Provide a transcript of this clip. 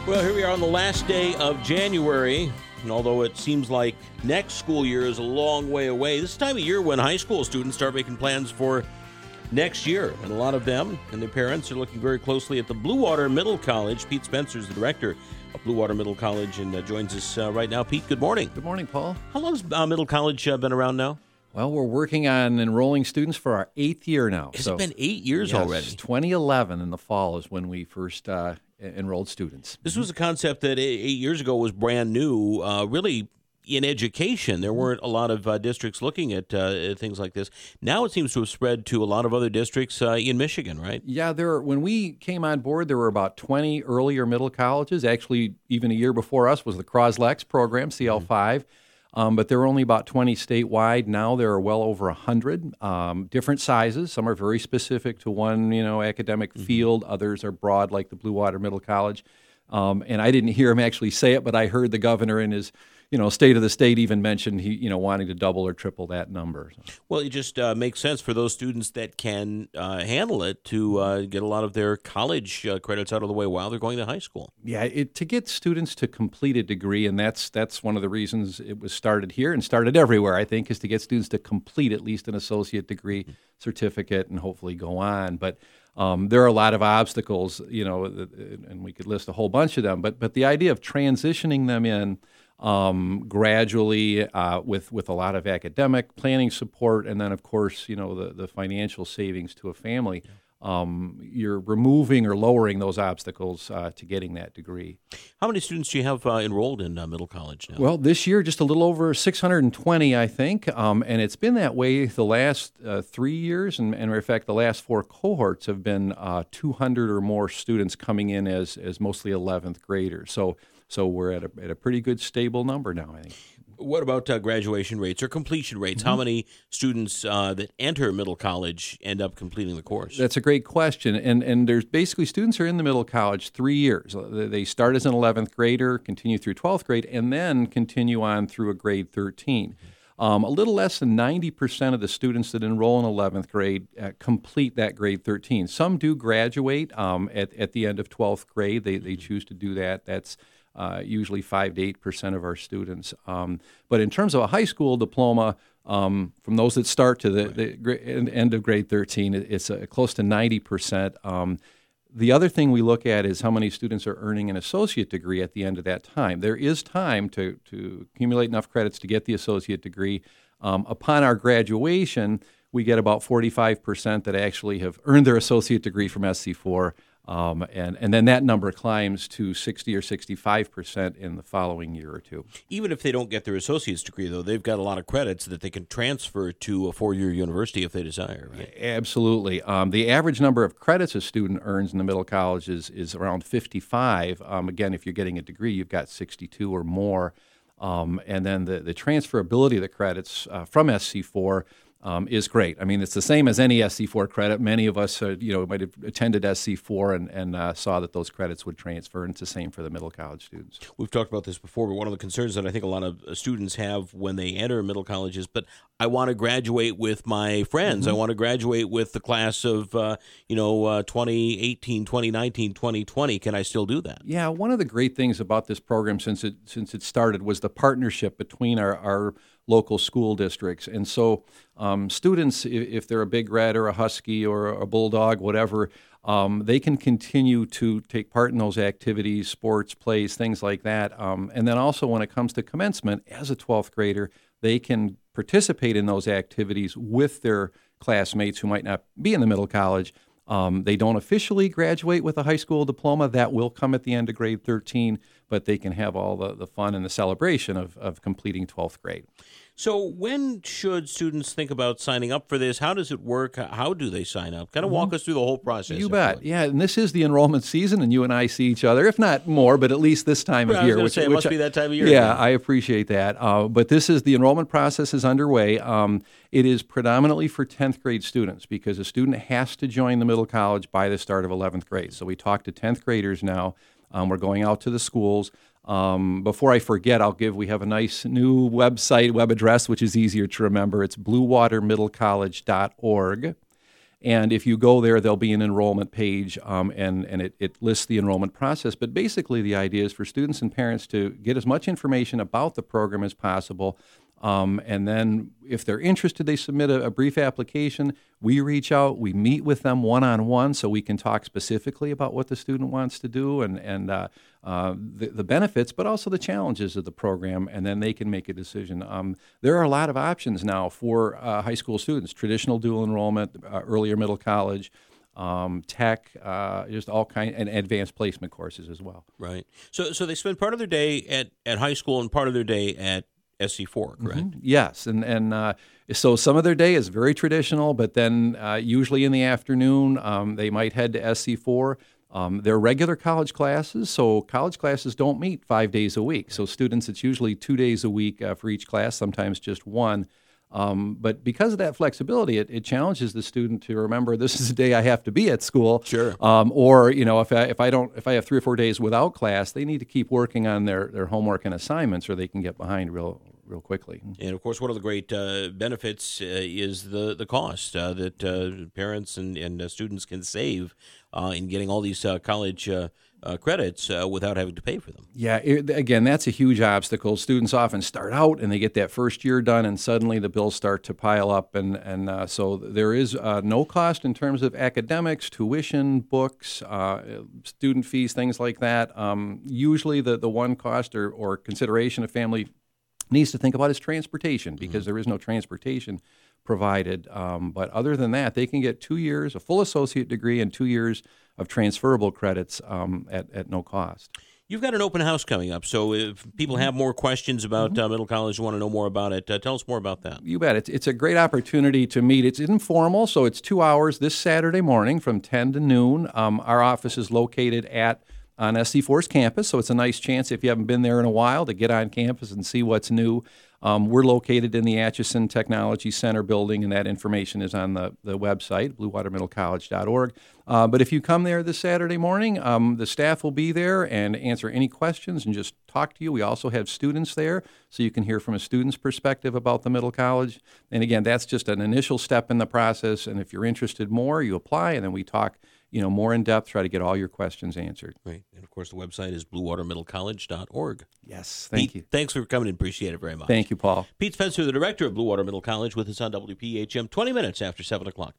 Well, here we are on the last day of January, and although it seems like next school year is a long way away, this time of year when high school students start making plans for next year, and a lot of them and their parents are looking very closely at the Blue Water Middle College. Pete Spencer is the director of Blue Water Middle College and joins us right now. Pete, good morning. Good morning, Paul. How long has Middle College been around now? Well, we're working on enrolling students for our 8th year now. Has it been 8 years already? 2011 in the fall is when we first enrolled students. This was a concept that 8 years ago was brand new, really in education. There weren't a lot of districts looking at things like this. Now it seems to have spread to a lot of other districts in Michigan, right? Yeah, when we came on board, there were about 20 earlier middle colleges. Actually, even a year before us was the Croslex program, CL5. But there were only about 20 statewide. Now there are well over 100, different sizes. Some are very specific to one, academic field. Others are broad, like the Blue Water Middle College. And I didn't hear him actually say it, but I heard the governor in his, State of the State even mentioned he, wanting to double or triple that number. Well, it just makes sense for those students that can handle it to get a lot of their college credits out of the way while they're going to high school. Yeah, to get students to complete a degree, and that's one of the reasons it was started here and started everywhere, I think, is to get students to complete at least an associate degree certificate and hopefully go on. But there are a lot of obstacles, and we could list a whole bunch of them. But the idea of transitioning them in gradually with a lot of academic planning support, and then of course the financial savings to a family, you're removing or lowering those obstacles to getting that degree. How many students do you have enrolled in Middle College now? Well, this year just a little over 620, I think, and it's been that way the last 3 years, and in fact the last 4 cohorts have been 200 or more students coming in as mostly 11th graders. So we're at a pretty good stable number now, I think. What about graduation rates or completion rates? How many students that enter Middle College end up completing the course? That's a great question. And there's basically students are in the Middle College 3 years. They start as an 11th grader, continue through 12th grade, and then continue on through a grade 13. A little less than 90% of the students that enroll in 11th grade complete that grade 13. Some do graduate at the end of 12th grade. They choose to do that. That's usually 5 to 8% of our students. But in terms of a high school diploma, from those that start to the end of grade 13, it's close to 90%. The other thing we look at is how many students are earning an associate degree at the end of that time. There is time to accumulate enough credits to get the associate degree. Upon our graduation, we get about 45% that actually have earned their associate degree from SC4. And then that number climbs to 60 or 65% in the following year or two. Even if they don't get their associate's degree, though, they've got a lot of credits that they can transfer to a 4-year university if they desire, right? Absolutely. The average number of credits a student earns in the Middle College is around 55. Again, if you're getting a degree, you've got 62 or more. And then the transferability of the credits from SC4 is great. I mean, it's the same as any SC4 credit. Many of us, might have attended SC4 and saw that those credits would transfer, and it's the same for the Middle College students. We've talked about this before, but one of the concerns that I think a lot of students have when they enter middle college is, but I want to graduate with my friends. I want to graduate with the class of, 2018, 2019, 2020. Can I still do that? Yeah, one of the great things about this program since it started was the partnership between our local school districts. And so students, if they're a Big Red or a Husky or a Bulldog, whatever, they can continue to take part in those activities, sports, plays, things like that. And then also when it comes to commencement, as a 12th grader, they can participate in those activities with their classmates who might not be in the Middle College. They don't officially graduate with a high school diploma. That will come at the end of grade 13, but they can have all the fun and the celebration of completing 12th grade. So when should students think about signing up for this? How does it work? How do they sign up? Kind of walk us through the whole process. You bet. Yeah, and this is the enrollment season, and you and I see each other, if not more, but at least this time of year. It must be that time of year. Yeah, I appreciate that. But the enrollment process is underway. It is predominantly for 10th grade students because a student has to join the Middle College by the start of 11th grade. So we talk to 10th graders now. We're going out to the schools. Before I forget, we have a nice new web address, which is easier to remember. It's bluewatermiddlecollege.org. And if you go there, there'll be an enrollment page, and it lists the enrollment process. But basically, the idea is for students and parents to get as much information about the program as possible. And then if they're interested, they submit a brief application. We reach out, we meet with them one-on-one so we can talk specifically about what the student wants to do and the benefits, but also the challenges of the program, and then they can make a decision. There are a lot of options now for high school students, traditional dual enrollment, earlier middle college, tech, just all kind, and advanced placement courses as well. Right. So they spend part of their day at high school and part of their day at SC4, correct? Mm-hmm. Yes, and so some of their day is very traditional, but then usually in the afternoon they might head to SC4. They're regular college classes, so college classes don't meet 5 days a week. So students, it's usually 2 days a week for each class, sometimes just one. But because of that flexibility, it challenges the student to remember this is a day I have to be at school. Sure. Or if I have 3 or 4 days without class, they need to keep working on their homework and assignments, or they can get behind real quickly. And of course, one of the great benefits is the cost that parents and students can save in getting all these college credits without having to pay for them. Yeah, again, that's a huge obstacle. Students often start out and they get that first year done, and suddenly the bills start to pile up. And so there is no cost in terms of academics, tuition, books, student fees, things like that. Usually the one cost or consideration a family needs to think about is transportation, because there is no transportation provided. But other than that, they can get 2 years, a full associate degree, and 2 years of transferable credits at no cost. You've got an open house coming up, so if people have more questions about Middle College, want to know more about it, tell us more about that. You bet. It's a great opportunity to meet. It's informal, so it's 2 hours this Saturday morning from 10 to noon. Our office is located on SC4's campus, so it's a nice chance if you haven't been there in a while to get on campus and see what's new. We're located in the Atchison Technology Center building, and that information is on the website, bluewatermiddlecollege.org. But if you come there this Saturday morning, the staff will be there and answer any questions and just talk to you. We also have students there, so you can hear from a student's perspective about the Middle College. And again, that's just an initial step in the process, and if you're interested more, you apply, and then we talk more in depth, try to get all your questions answered. Right. And of course, the website is bluewatermiddlecollege.org. Yes, thank you. Thanks for coming in. Appreciate it very much. Thank you, Paul. Pete Spencer, the director of Blue Water Middle College, with us on WPHM, 20 minutes after 7 o'clock.